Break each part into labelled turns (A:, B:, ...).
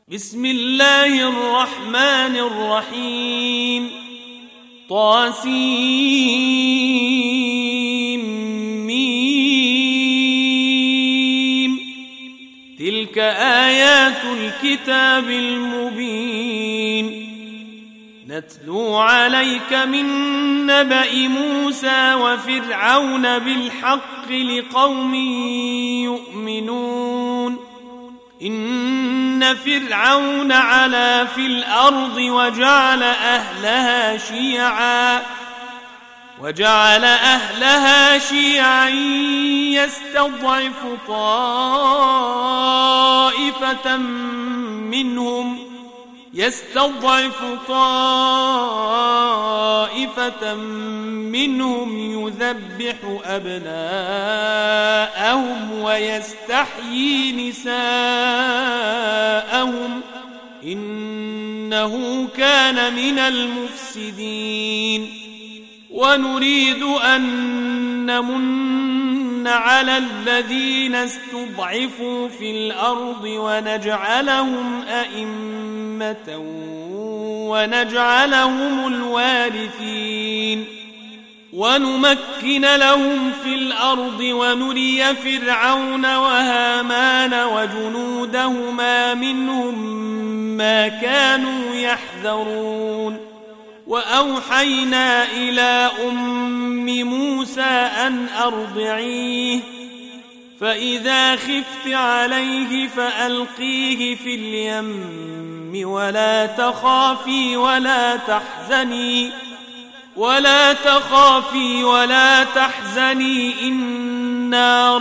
A: بسم الله الرحمن الرحيم طاسيم تلك آيات الكتاب المبين نتلو عليك من نبأ موسى وفرعون بالحق لقوم يؤمنون إن فرعون علا في الأرض وجعل أهلها شيعا يستضعف طائفة منهم يذبح أبناءهم ويستحيي نساءهم إنه كان من المفسدين ونريد أن نمن على الذين استضعفوا في الأرض ونجعلهم أئمة ونجعلهم الوارثين ونمكن لهم في الأرض ونري فرعون وهامان وجنودهما منهم ما كانوا يحذرون وأوحينا إلى أم موسى أن أرضعيه فإذا خفت عليه فألقيه في اليم ولا تخافي ولا تحزني إنا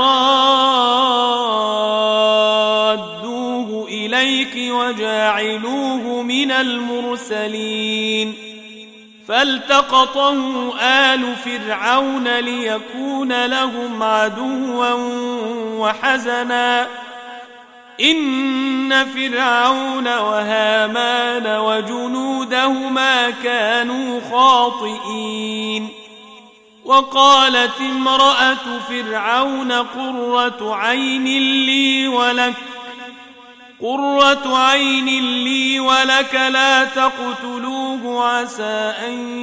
A: رادوه إليك وجاعلوه من المرسلين فالتقطه آل فرعون ليكون لهم عدوا وحزنا إن فرعون وهامان وجنودهما كانوا خاطئين وقالت امرأة فرعون قرة عين لي ولك لا تقتلوه عسى أن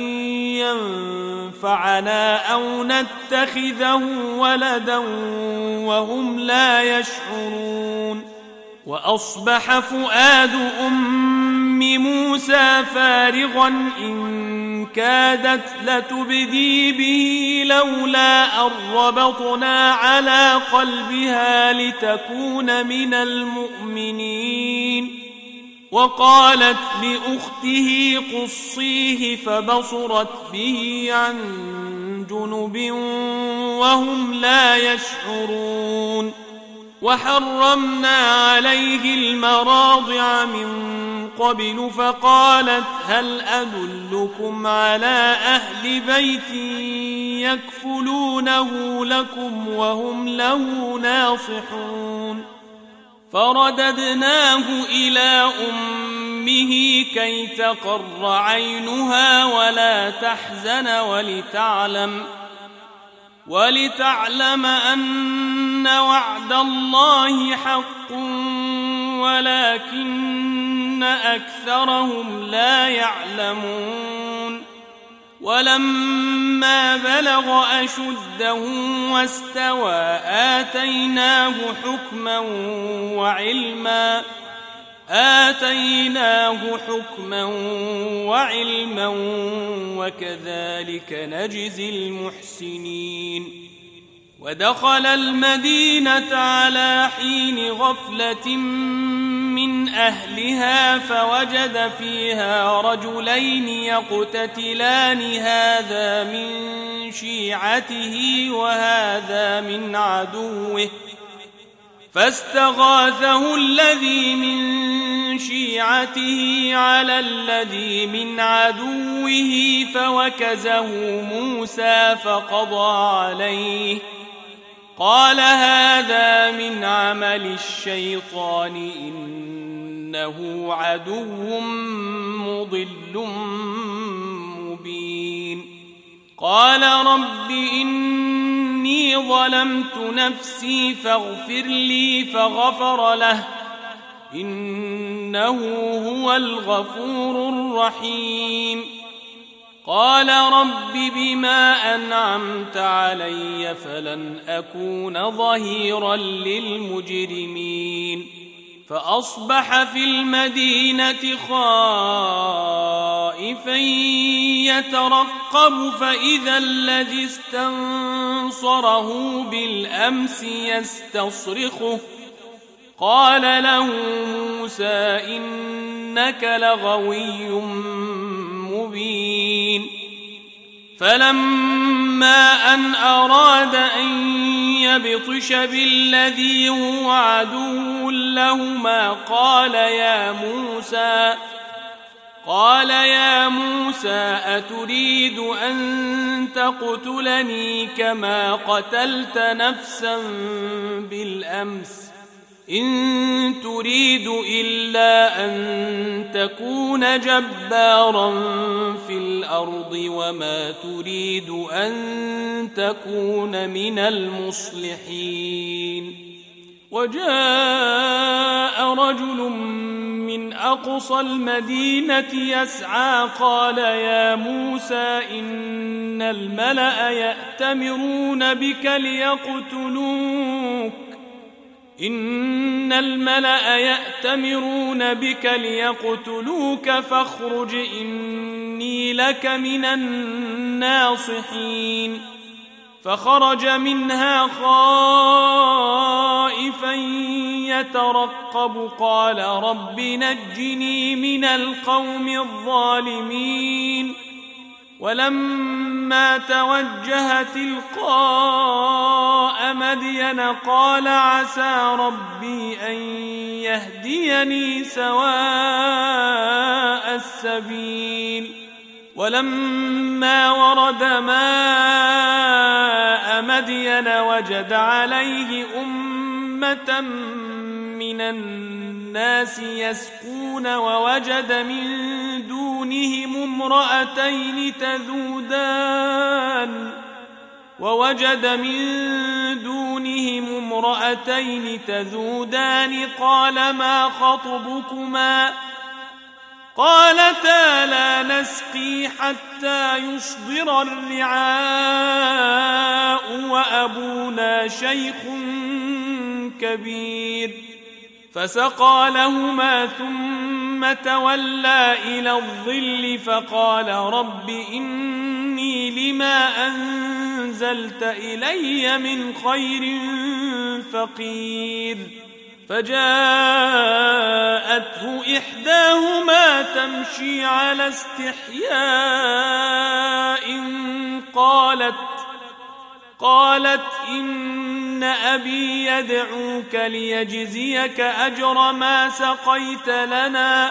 A: ينفعنا أو نتخذه ولدا وهم لا يشعرون وأصبح فؤاد أم موسى فارغا إن كادت لتبدي به لولا أن ربطنا على قلبها لتكون من المؤمنين وقالت لأخته قصيه فبصرت به عن جنب وهم لا يشعرون وحرمنا عليه المراضع من قبل فقالت هل أدلكم على أهل بيت يكفلونه لكم وهم له ناصحون فرددناه إلى أمه كي تقر عينها ولا تحزن ولتعلم أن وعد الله حق ولكن أكثرهم لا يعلمون ولما بلغ أشده واستوى آتيناه حكما وعلما وكذلك نجزي المحسنين ودخل المدينة على حين غفلة من أهلها فوجد فيها رجلين يقتتلان هذا من شيعته وهذا من عدوه فاستغاثه الذي من شيعته على الذي من عدوه فوكزه موسى فقضى عليه قال هذا من عمل الشيطان إنه عدو مضل مبين قال رب إني ظلمت نفسي فاغفر لي فغفر له إنه هو الغفور الرحيم قال رب بما أنعمت علي فلن أكون ظهيرا للمجرمين فأصبح في المدينة خائفا يترقب فإذا الذي استنصره بالأمس يستصرخه قال له موسى إنك لغوي مبين فلما أن أراد أن يبطش بالذي هو عدو لهما قال يا موسى أتريد أن تقتلني كما قتلت نفسا بالأمس إن تريد إلا أن تكون جبارا في الأرض وما تريد أن تكون من المصلحين وجاء رجل من أقصى المدينة يسعى قال يا موسى إن الملأ يأتمرون بك ليقتلوك فاخرج إني لك من الناصحين فخرج منها خائفا يترقب قال رب نجني من القوم الظالمين ولما توجه تلقاء مدين قال عسى ربي أن يهديني سواء السبيل ولما ورد ماء مدين وجد عليه أمة من الناس يسقون ووجد من دونهم امرأتين تذودان قال ما خطبكما قالتا لا نسقي حتى يصدر الرعاء وأبونا شيخ كبير فسقى لهما ثم تولى إلى الظل فقال رب إني لما أنزلت إلي من خير فقير فجاءته إحداهما تمشي على استحياء قالت إن أبي يدعوك ليجزيك أجر ما سقيت لنا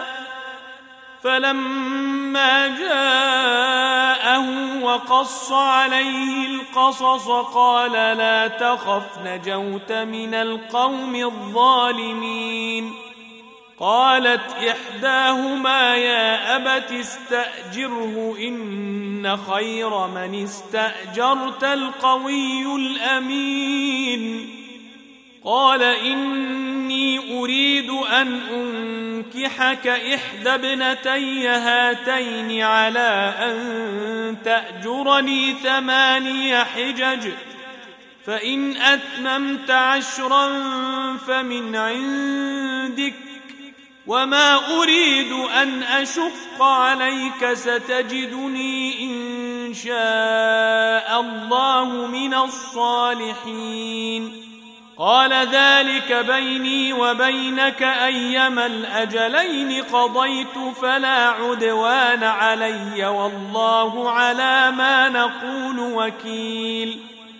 A: فلما جاءه وقص عليه القصص قال لا تخف نجوت من القوم الظالمين قالت إحداهما يا أبت استأجره إن خير من استأجرت القوي الأمين قال إني أريد أن أنكحك إحدى ابنتي هاتين على أن تأجرني 8 حجج فإن أتممت 10 فمن عندك وما أريد أن أشق عليك ستجدني إن شاء الله من الصالحين قال ذلك بيني وبينك أيما الأجلين قضيت فلا عدوان علي والله على ما نقول وكيل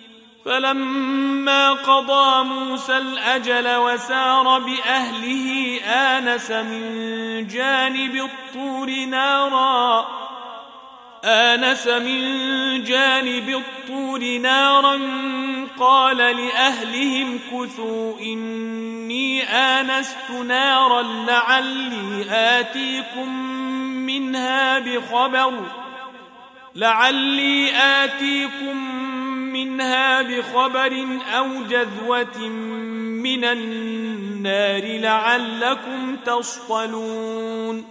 A: فلما قضى موسى الأجل وسار بأهله آنس من جانب الطور نارا قال لأهلهم كثوا إني آنست نارا لعلي آتيكم منها بخبر أو جذوة من النار لعلكم تصطلون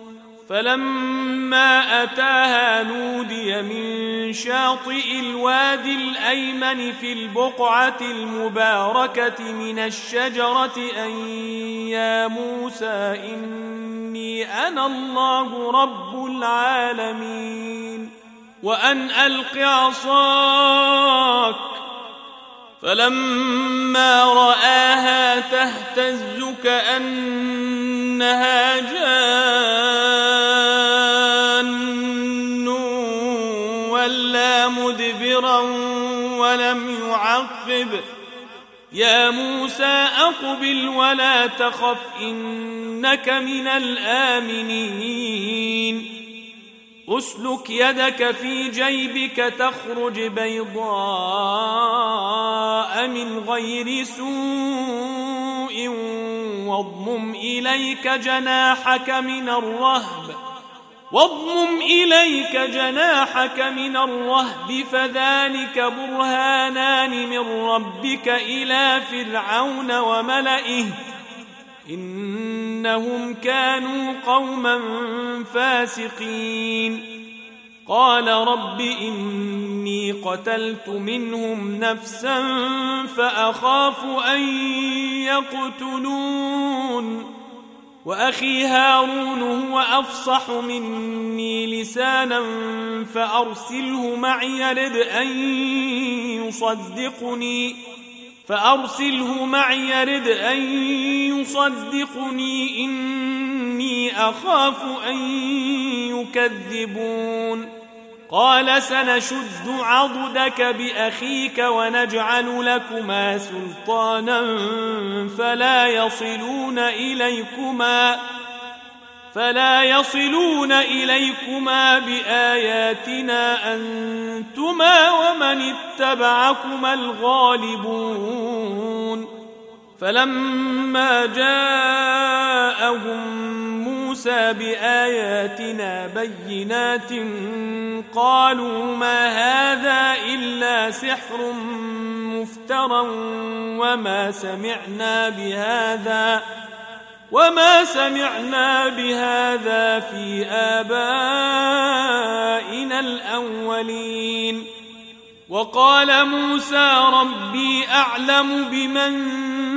A: فلما أتاها نودي من شاطئ الوادي الأيمن في البقعة المباركة من الشجرة أن يا موسى إني أنا الله رب العالمين وأن ألق عصاك فلما رآها تهتز كأنها جان ولا مدبرا ولم يعقب يا موسى أقبل ولا تخف إنك من الآمنين أسلك يدك في جيبك تخرج بيضاء من غير سوء واضمم إليك جناحك من الرهب فذلك برهانان من ربك إلى فرعون وملئه إنهم كانوا قوما فاسقين قال رب إني قتلت منهم نفسا فأخاف أن يقتلون وأخي هارون هو أفصح مني لسانا فأرسله معي يرد أن يصدقني إني أخاف أن يكذبون قال سنشد عضدك بأخيك ونجعل لكما سلطانا فلا يصلون إليكما بآياتنا أنتما ومن اتبعكما الغالبون فلما جاءهم موسى بآياتنا بينات قالوا ما هذا إلا سحر مفترى وما سمعنا بهذا في آبائنا الأولين وقال موسى ربي أعلم بمن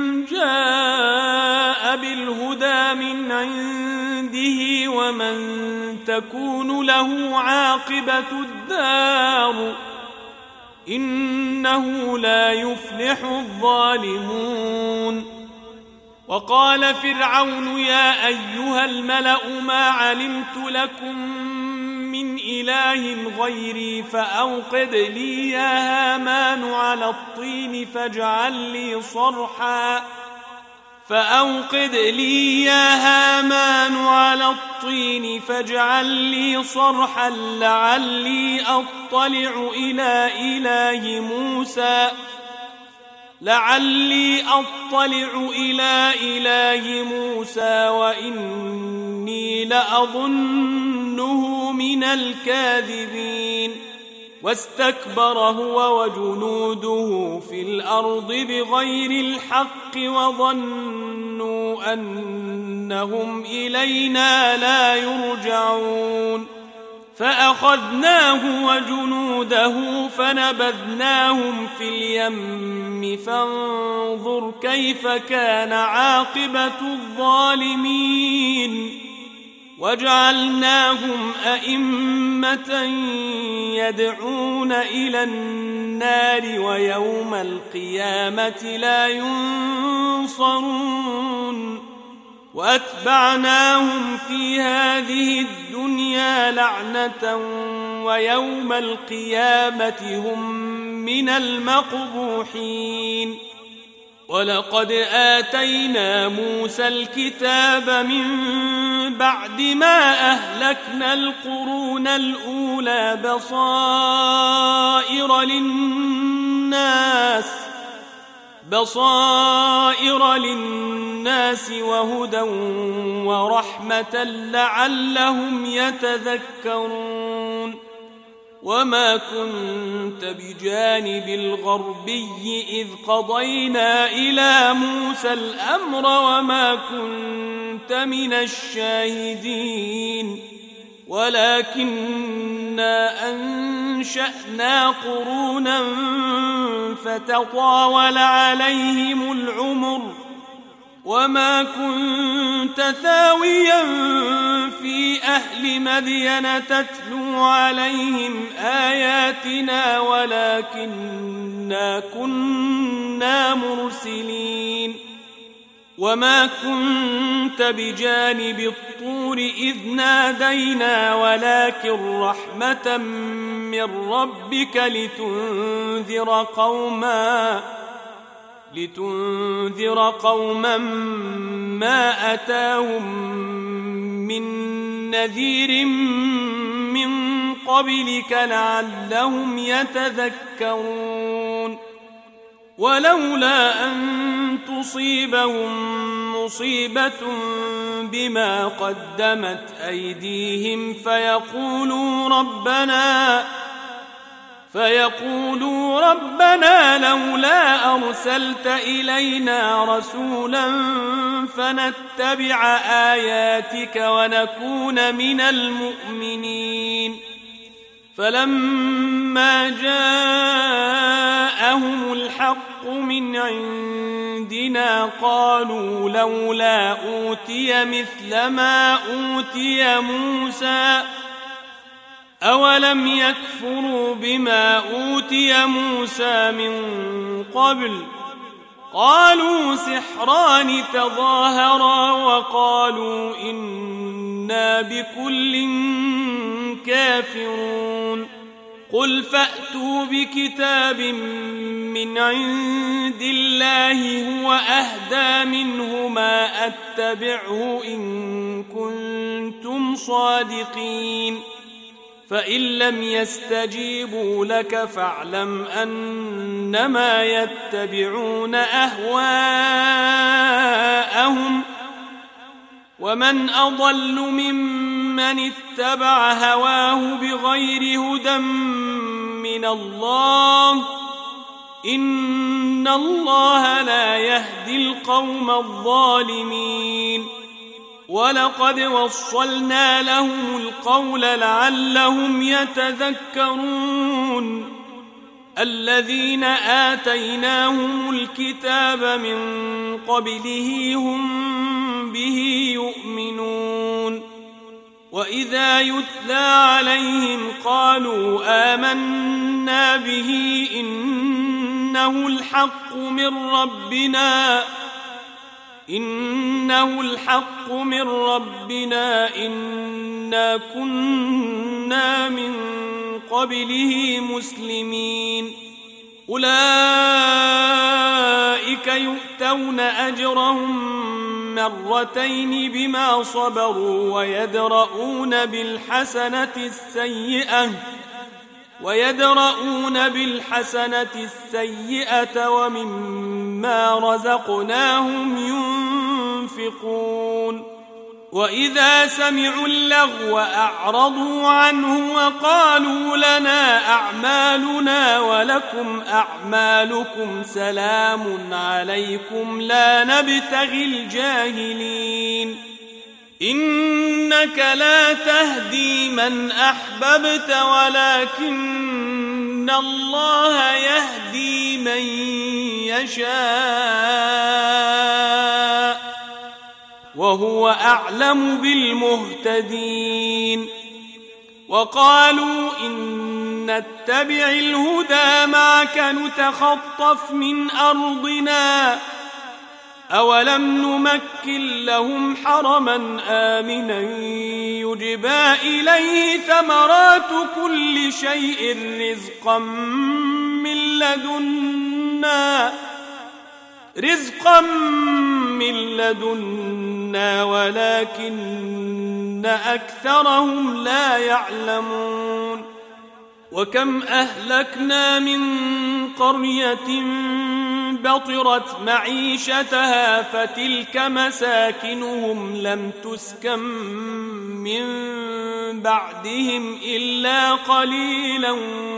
A: جاء بالهدى من عنده ومن تكون له عاقبة الدار إنه لا يفلح الظالمون وقال فرعون يا أيها الملأ ما علمت لكم من إله غيري فأوقد لي يا هامان على الطين فاجعل لي صرحا لعلي أطلع إلى إله موسى وإني لأظنه من الكاذبين واستكبر هو وجنوده في الأرض بغير الحق وظنوا أنهم إلينا لا يرجعون فأخذناه وجنوده فنبذناهم في اليم فانظر كيف كان عاقبة الظالمين وجعلناهم أئمة يدعون إلى النار ويوم القيامة لا ينصرون وأتبعناهم في هذه الدنيا لعنة ويوم القيامة هم من المقبوحين ولقد آتينا موسى الكتاب من بعد ما أهلكنا القرون الأولى بصائر للناس وهدى ورحمة لعلهم يتذكرون وما كنت بجانب الغربي إذ قضينا إلى موسى الأمر وما كنت من الشاهدين ولكننا أنشأنا قرونا فتطاول عليهم العمر وما كنت ثاويا في أهل مدين تتلو عليهم آياتنا ولكننا كنا مرسلين وما كنت بجانب الطور إذ نادينا ولكن رحمة من ربك لتنذر قوما ما أتاهم من نذير من قبلك لعلهم يتذكرون ولولا أن تصيبهم مصيبة بما قدمت أيديهم فيقولوا ربنا لولا أرسلت إلينا رسولا فنتبع آياتك ونكون من المؤمنين فلما جاءهم الحق من عندنا قالوا لولا أوتي مثل ما أوتي موسى أولم يكفروا بما أوتي موسى من قبل قالوا سحران تظاهرا وقالوا إنا بكل كافرون قل فأتوا بكتاب من عند الله هو أهدى منه ما أتبعه إن كنتم صادقين فإن لم يستجيبوا لك فاعلم أنما يتبعون أهواءهم ومن أضل ممن اتبع هواه بغير هدى من الله إن الله لا يهدي القوم الظالمين ولقد وصلنا لهم القول لعلهم يتذكرون الذين آتيناهم الكتاب من قبله هم به يؤمنون وإذا يتلى عليهم قالوا آمنا به إنه الحق من ربنا إنا كنا من قبله مسلمين أولئك يؤتون أجرهم مرتين بما صبروا ويدرؤون بالحسنة السيئة ومما رزقناهم ينفقون وإذا سمعوا اللغو أعرضوا عنه وقالوا لنا أعمالنا ولكم أعمالكم سلام عليكم لا نبتغي الجاهلين إنك لا تهدي من أحببت ولكن الله يهدي من يشاء وهو أعلم بالمهتدين وقالوا إن نتبع الهدى معك نتخطف من أرضنا أولم نمكن لهم حرما آمنا يجبى إليه ثمرات كل شيء رزقا من لدنا ولكن أكثرهم لا يعلمون وكم أهلكنا من قرية بطرت معيشتها فتلك مساكنهم لم تسكن من بعدهم إلا قليلا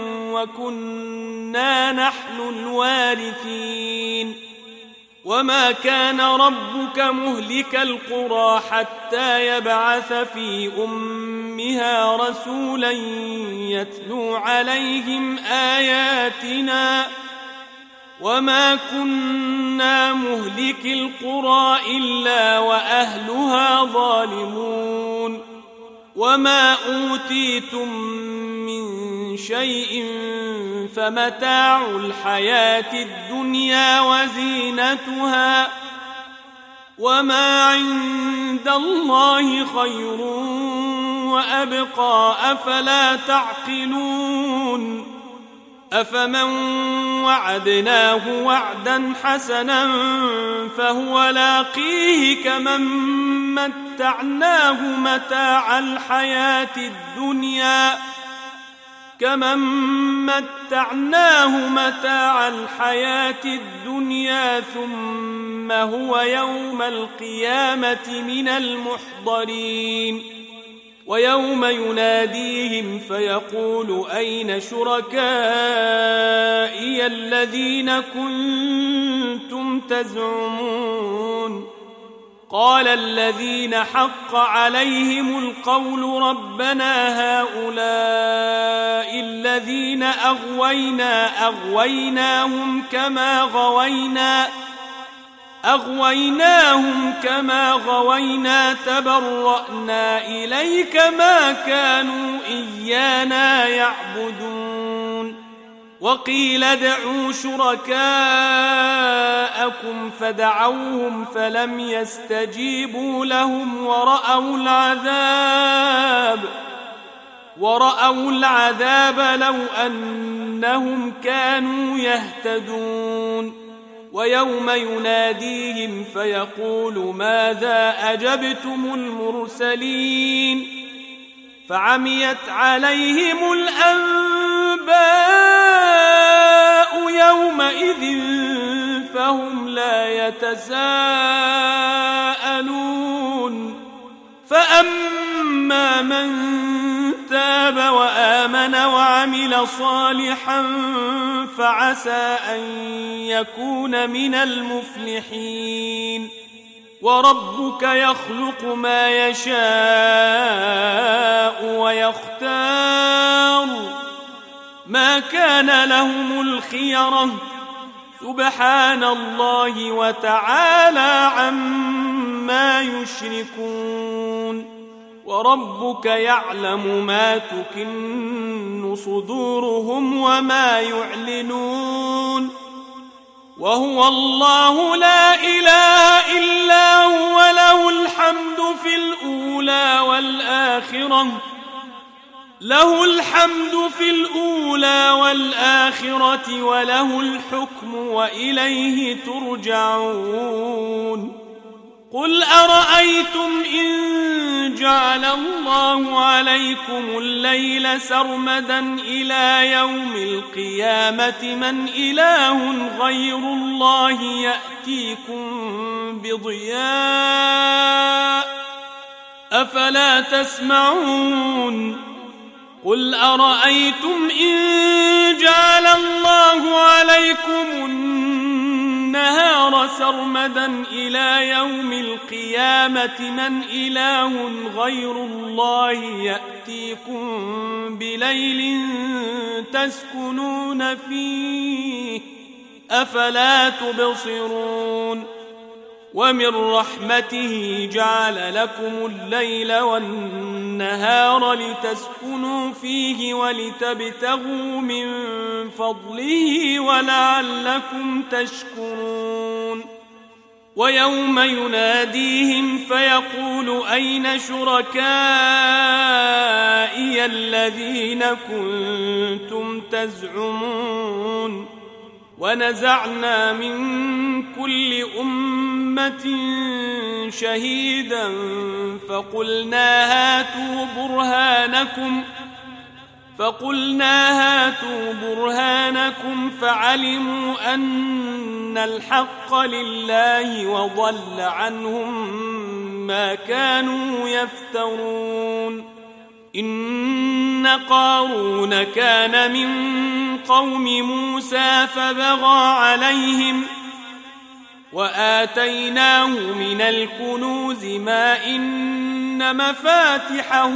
A: وكنا نحن الوارثين وما كان ربك مهلك القرى حتى يبعث في أمها رسولا يتلو عليهم آياتنا وما كنا مهلك القرى إلا وأهلها ظالمون وما أوتيتم من شيء فمتاع الحياة الدنيا وزينتها وما عند الله خير وأبقى أفلا تعقلون أفمن وعدناه وعدا حسنا فهو لاقيه كمن متعناه متاع الحياة الدنيا ثم هو يوم القيامة من المحضرين ويوم يناديهم فيقول أين شركائي الذين كنتم تزعمون قال الذين حق عليهم القول ربنا هؤلاء الذين أغويناهم كما غوينا تبرأنا إليك ما كانوا إيانا يعبدون وقيل ادعوا شركاءكم فدعوهم فلم يستجيبوا لهم ورأوا العذاب لو أنهم كانوا يهتدون ويوم يناديهم فيقول ماذا أجبتم المرسلين فعميت عليهم الأنباء يومئذ فهم لا يتساءلون فأما من تاب وآمن وعمل صالحا فعسى أن يكون من المفلحين وربك يخلق ما يشاء ويختار ما كان لهم الخيرة سبحان الله وتعالى عما يشركون وربك يعلم ما تكن صدورهم وما يعلنون وهو الله لا إله إلا هو له الحمد في الأولى والآخرة وله الحكم وإليه ترجعون قل أرأيتم إن جعل الله عليكم الليل سرمدا إلى يوم القيامة من إله غير الله يأتيكم بضياء أفلا تسمعون قل أرأيتم إن جعل الله عليكم النهار سرمدا إلى يوم القيامة من إله غير الله يأتيكم بليل تسكنون فيه أفلا تبصرون ومن رحمته جعل لكم الليل والنهار لتسكنوا فيه ولتبتغوا من فضله ولعلكم تشكرون ويوم يناديهم فيقول أين شركائي الذين كنتم تزعمون ونزعنا من كل أمة شهيدا فقلنا هاتوا برهانكم فعلموا أن الحق لله وضل عنهم ما كانوا يفترون إن قارون كان من قوم موسى فبغى عليهم وآتيناه من الكنوز ما إن مفاتحه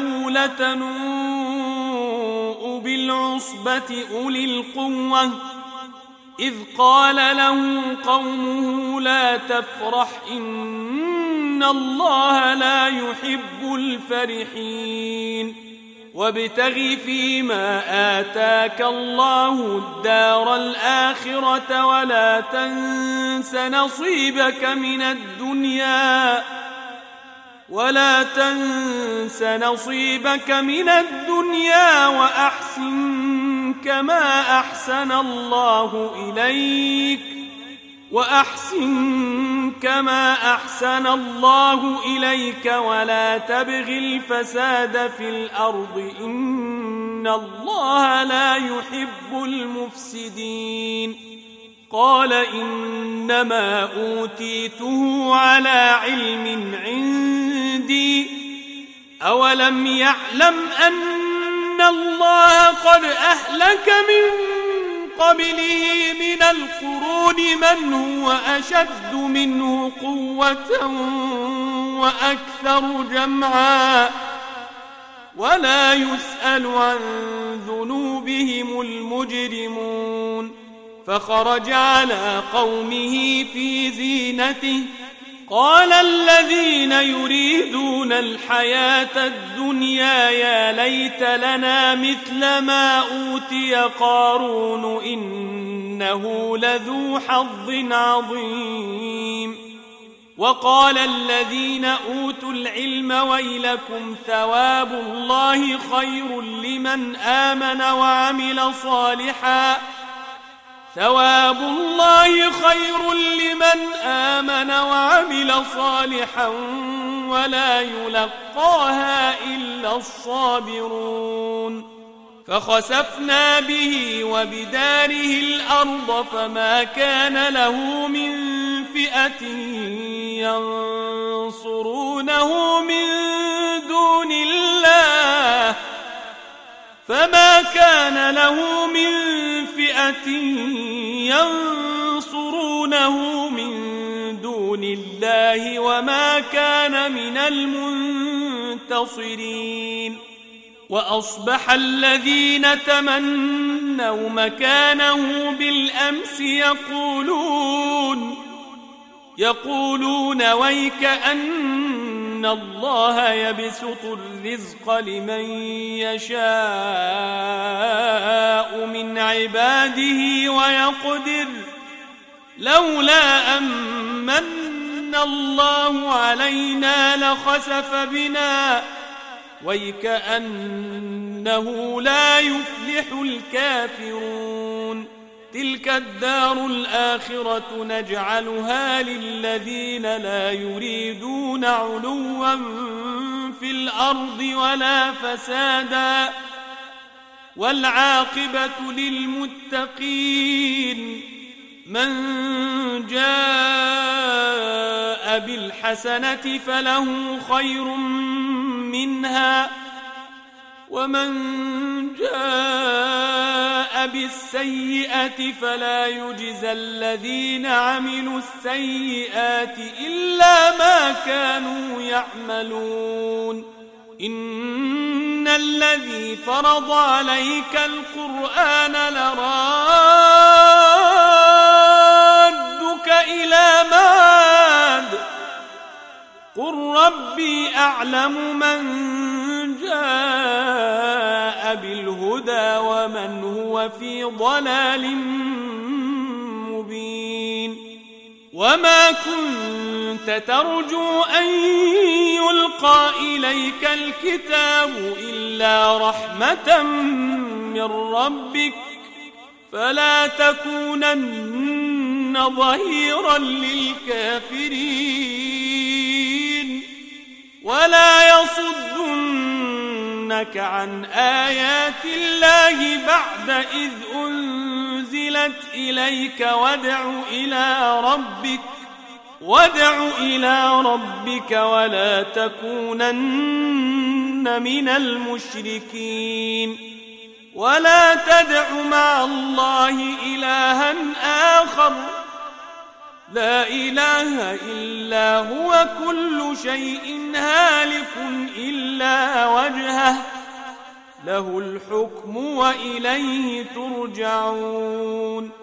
A: لتنوء بالعصبة أولي القوة إذ قال له قومه لا تفرح إن الله لا يحب الفرحين وابتغ فيما آتاك الله الدار الآخرة ولا تنس نصيبك من الدنيا وأحسن كما أحسن الله إليك ولا تبغ الفساد في الأرض إن الله لا يحب المفسدين قال إنما أوتيته على علم عندي أولم يعلم أن الله قد أهلك من قبله من القرون من هو أشد منه قوة وأكثر جمعا ولا يسأل عن ذنوبهم المجرمون فخرج على قومه في زينته قال الذين يريدون الحياة الدنيا يا ليت لنا مثل ما أوتي قارون إنه لذو حظ عظيم وقال الذين أوتوا العلم ويلكم ثواب الله خير لمن آمن وعمل صالحا ولا يلقاها إلا الصابرون فخسفنا به وبداره الأرض فما كان له من فئة ينصرونه من دون الله وما كان من المنتصرين وأصبح الذين تمنوا مكانه بالأمس يقولون ويك أن الله يبسط الرزق لمن يشاء من عباده ويقدر لولا أمن الله علينا لخسف بنا ويكأنه لا يفلح الكافرون تلك الدار الآخرة نجعلها للذين لا يريدون علوا في الأرض ولا فسادا والعاقبة للمتقين من جاء بالحسنة فله خير منها ومن جاء بالسيئة فلا يجزى الذين عملوا السيئات إلا ما كانوا يعملون إن الذي فرض عليك القرآن لرادك إلى معاد قل ربي أعلم من جاء بالهدى ومن هو في ضلال مبين وما كنت ترجو أن يلقى إليك الكتاب إلا رحمة من ربك فلا تكونن ظهيرا للكافرين ولا يصدنك عن آيات الله بعد إذ أنزلت إليك وادع إلى ربك ولا تكونن من المشركين ولا تدع مع الله إلها آخر لا إله إلا هو كل شيء هالك إلا وجهه له الحكم وإليه ترجعون